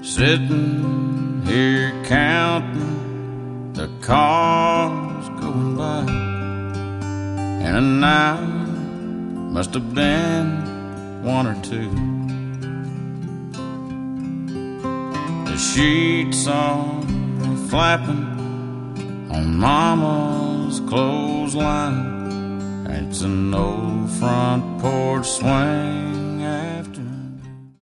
sitting here counting the cars going by, and a night must have been one or two. The sheets are flapping on Mama's clothesline. It's an old front porch swing